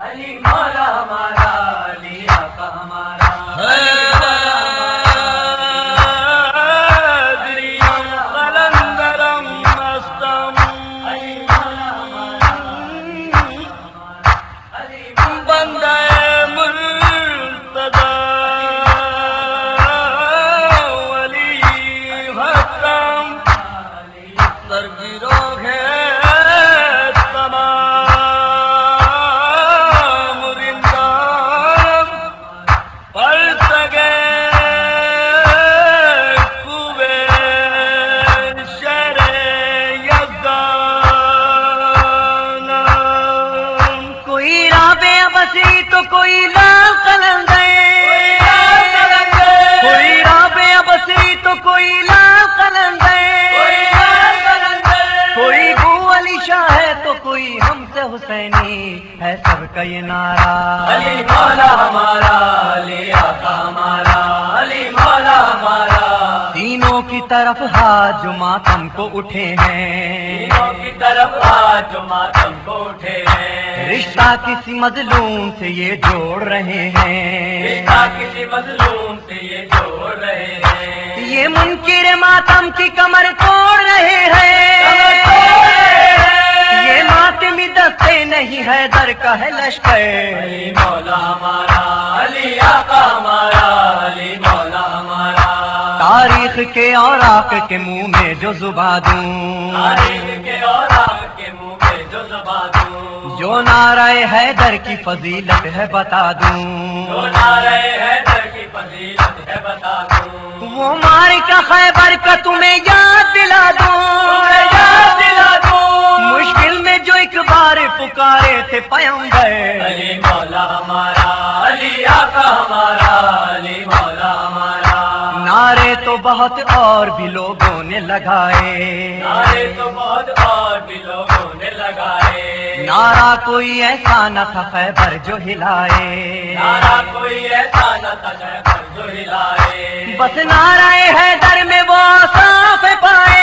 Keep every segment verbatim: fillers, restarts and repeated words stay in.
علی مولا ہمارا، علی آقا ہمارا، تو کوئی لال قلندر، کوئی رابعہ بصری تو کوئی لال قلندر، کوئی بو علی شاہ ہے تو کوئی ہم سے حسینی ہے، سب کا یہ نعرہ علی مولا ہمارا، علی آقا ہمارا، علی مولا ہمارا، تینوں کی طرف ہاتھ جو ماتم کو اٹھے ہیں، تینوں کی طرف ہاتھ جو ماتم کو اٹھے ہیں، رشتہ کسی مظلوم سے یہ جوڑ رہے ہیں، رشتہ کسی مظلوم سے یہ جوڑ رہے ہیں، یہ منکر ماتم کی کمر توڑ رہے ہیں، یہ ماتمی دستے نہیں ہے در کا ہے لشکر، علی مولا ہمارا، علی آقا ہمارا، علی مولا ہمارا، تاریخ کے اوراق کے منہ میں جو زباں دوں، تاریخ کے اوراق کے منہ میں جو زباں دوں، جو نعرہ حیدر کی فضیلت ہے بتا دوں، جو نعرہ حیدر کی فضیلت ہے بتا دوں، وہ معرکہ خیبر کا تمہیں یاد دلا دوں، تمہیں یاد دلا دوں، مشکل میں جو ایک بار پکارے تھے پیغمبر، علی مولا ہمارا، علی آقا ہمارا، علی مولا ہمارا، نعرے تو بہت اور بھی لوگوں نے لگائے، نعرے تو بہت اور بھی لوگوں نے لگائے، نعرہ کوئی ایسا نہ تھا خیبر جو ہلائے، نعرہ کوئی ایسا نہ تھا خیبر جو ہلائے، بس نعرہ حیدر میں وہ صاف پائے،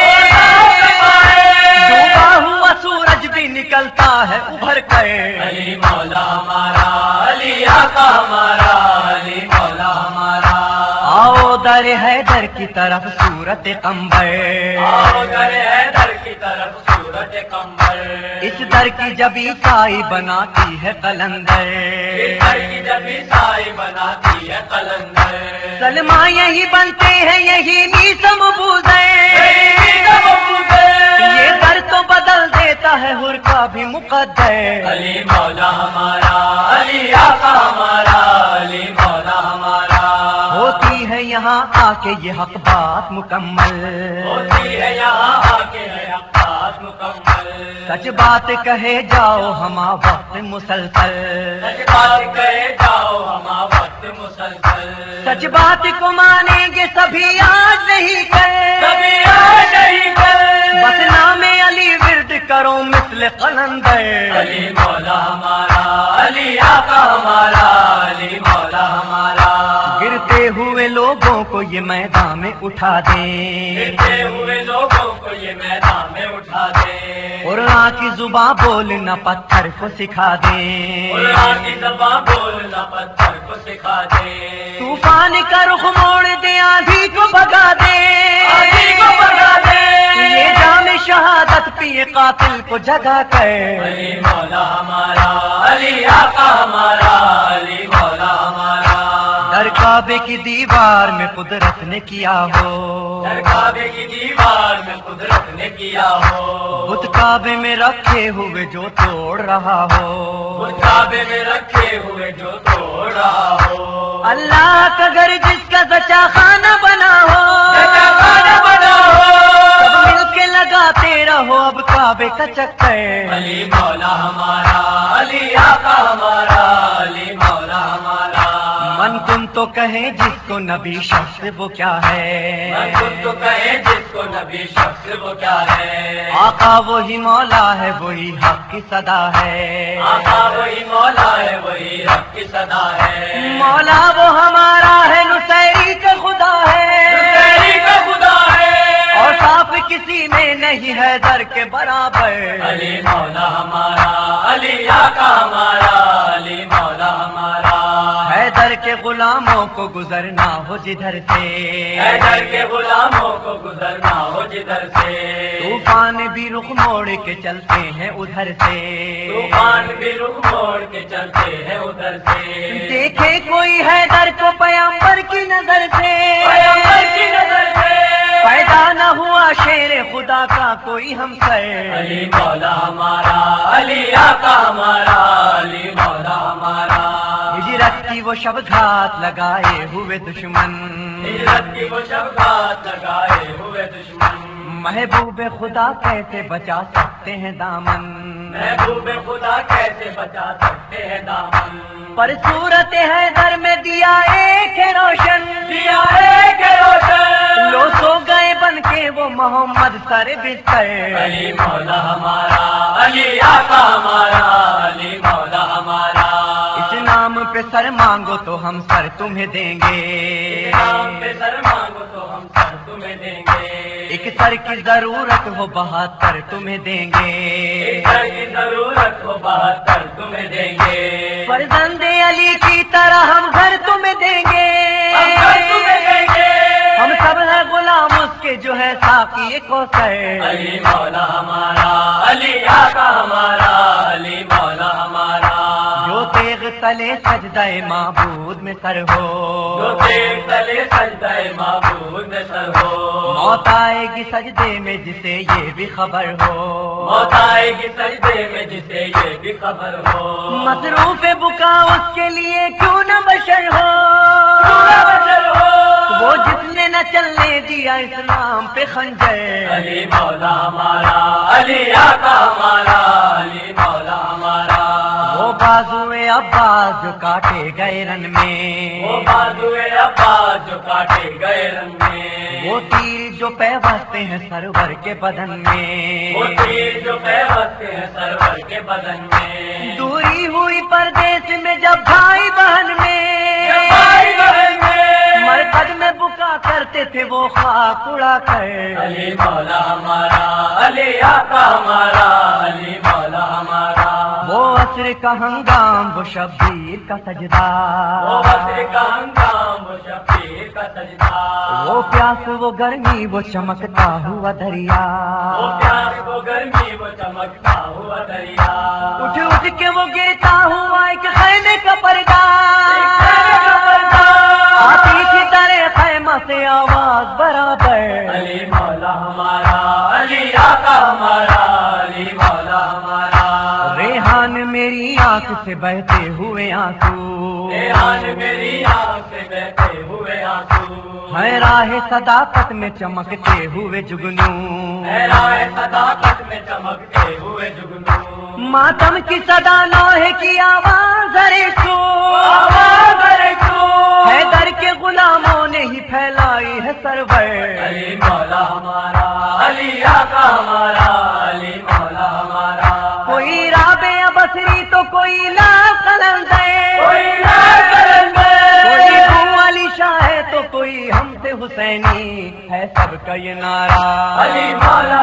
ڈوبا ہوا سورج بھی نکلتا ہے ابھر کر، علی مولا ہمارا، علی آقا ہمارا، علی مولا ہمارا، آؤ در حیدر کی طرف صورت قمبر، آؤ در حیدر کی طرف صورت قمبر، اس در کی جب عیسائی بناتی ہے قلندر، اس در کی جب عیسائی بناتی ہے قلندر، سلمہ یہی بنتے ہیں یہی نیسم بوزے، یہ در تو بدل دیتا ہے حر کا بھی مقدر، علی مولا ہمارا، علی آقا ہمارا، علی مولا ہمارا، ہوتی ہے یہاں آ کے یہ حق بات مکمل، ہوتی ہے یہاں آ کے ہے حق بات مکمل، سچ بات کہے جاؤ ہما وقت مسلسل، سچ بات کہے جاؤ ہما وقت مسلسل، سچ بات کو مانیں گے سبھی آج نہیں کر، کبھی آج نہیں کر، بس نام علی ورد کرو مثل قلندر، علی مولا ہمارا، علی آقا ہمارا، علی مولا ہمارا، گرتے ہوئے لوگوں کو یہ میدان میں اٹھا دیں، گرتے ہوئے لوگوں کو یہ میدان میں اٹھا دے، قرآن کی زباں بولنا پتھر کو سکھا دیں، قرآن کی زبان بولنا پتھر کو سکھا دے، طوفان کا رخ موڑ دے آندھی کو بھگا دے، آندھی کو بھگا دے، یہ جام شہادت پیے قاتل کو جگا کر، علی مولا ہمارا، علی آقا ہمارا، علی مولا ہمارا، در کعبے کی دیوار میں قدرت نے کیا ہو، در کعبے کی دیوار میں قدرت نے کیا ہو، بت کعبے میں رکھے ہوئے جو توڑ رہا ہو، بت کعبے میں رکھے ہوئے جو توڑ رہا ہو، اللہ کا گھر جس کا سچا خانہ بنا ہو، سچا خانہ بنا ہو، سب مل کے لگاتے رہو اب کعبے کا چکر، علی مولا ہمارا، علی آقا ہمارا، علی مولا ہمارا، من تم تو کہیں جس کو نبی شخص وہ کیا ہے، من تم تو کہیں جس کو نبی شخص وہ کیا ہے، آقا وہی مولا ہے وہی حق کی صدا ہے، آقا وہی مولا ہے وہی حق کی صدا ہے، مولا وہ ہمارا ہے نصیری کا خدا ہے، نصیری کا خدا ہے، اور صاف کسی میں نہیں ہے در کے برابر، علی مولا ہمارا، علی آقا ہمارا، غلاموں کو گزرنا ہو جدھر سے، حیدر کے غلاموں کو گزرنا ہو جدھر سے، طوفان بھی رخ موڑ کے چلتے ہیں ادھر سے، طوفان بھی رخ موڑ کے چلتے ہیں ادھر سے، دیکھے کوئی حیدر کو پیغمبر کی نظر سے، پیغمبر کی نظر سے، پیدا نہ ہوا شیر خدا کا کوئی ہمسر، علی مولا ہمارا، علی آقا ہمارا، علی مولا ہمارا، ہجرت کی وہ شب گھات لگائے ہوئے دشمن، ہجرت کی وہ شب گھات لگائے ہوئے دشمن، محبوب خدا کیسے بچا سکتے ہیں دامن، محبوب خدا کیسے بچا سکتے ہیں دامن، پر صورت حیدر میں دیا ایک ہے روشن، دیا ایک ہے روشن، لو سو گئے بن کے وہ محمد سر بستر، علی مولا ہمارا، علی آقا ہمارا، علی مولا ہمارا، اس نام پہ سر مانگو تو ہم سر تمہیں دیں گے، نام پہ سر مانگو تو ہم سر تمہیں دیں گے، ایک سر کی ضرورت ہو بہتر تمہیں دیں گے، ایک سر کی ضرورت ہو بہتر تمہیں دیں گے، فرزند علی کی طرح ہم گھر تمہیں دیں گے، ہم گھر تمہیں دیں گے، ہم سب ہیں غلام اس کے جو ہے ساقی کوثر، علی مولا ہمارا، علی آقا ہمارا، علی مولا ہمارا، جو تیغ تلے سجدہ معبود میں سر ہو، جو تیغ تلے سجدہ معبود میں سر ہو، موت آئے گی سجدے میں جسے یہ بھی خبر ہو، موت آئے گی سجدے میں جسے یہ بھی خبر ہو، مصروف بکا اس کے لیے کیوں نہ بشر ہو، کیوں نہ بشر ہو، وہ جس نے نہ چلنے دیا اسلام پہ خنجر، علی مولا ہمارا، علی آقا ہمارا، علی مولا ہمارا، وہ بازوئے عباس جو کاٹے گئے رن میں، وہ بازوئے عباس جو کاٹے گئے رن میں، وہ تیر جو پیوستے ہیں سرور کے بدن میں، وہ تیر جو پیوستے ہیں سرور کے بدن میں، دوری ہوئی پردیس میں جب بھائی بہن میں، جب بھائی بہن میں، مرقد میں بکا کرتے تھے وہ خاک اڑا کر، علی مولا ہمارا، علی آقا ہمارا، علی مولا ہمارا، وہ عصر کا ہنگام وہ شبیر کا سجدہ، وہ عصر کا ہنگام وہ شبیر کا سجدہ، وہ پیاس وہ گرمی وہ چمکتا ہوا دریا، وہ پیاس وہ گرمی وہ چمکتا ہوا دریا، اٹھ اٹھ کے وہ گرتا ہوا ایک خیمے کا پردہ، ایک خیمے کا پردہ، آتی تھی درے خیمہ سے آواز برابر، علی مولا ہمارا، علی آقا ہمارا، علی مولا ہمارا، ریحان میری آنکھ سے بہتے ہوئے آنسو، ریحان میری آنکھ سے بہتے ہوئے آنسو، ہے راہ صداقت میں چمکتے ہوئے جگنو، ہے راہ صداقت میں چمکتے ہوئے جگنو، ماتم کی صدا لوہے کی آواز ارے سو، آواز ارے سو، حیدر کے غلاموں نے ہی پھیلائی ہے سرور، علی مولا ہمارا، علی آقا ہمارا، علی مولا ہمارا، کوئی رابع بصری تو کوئی لا قلندر، کوئی لا قلندر، کوئی ابو علی شاہ ہے تو کوئی ہم سے حسینی ہے، سب کا یہ نعرہ علی مولا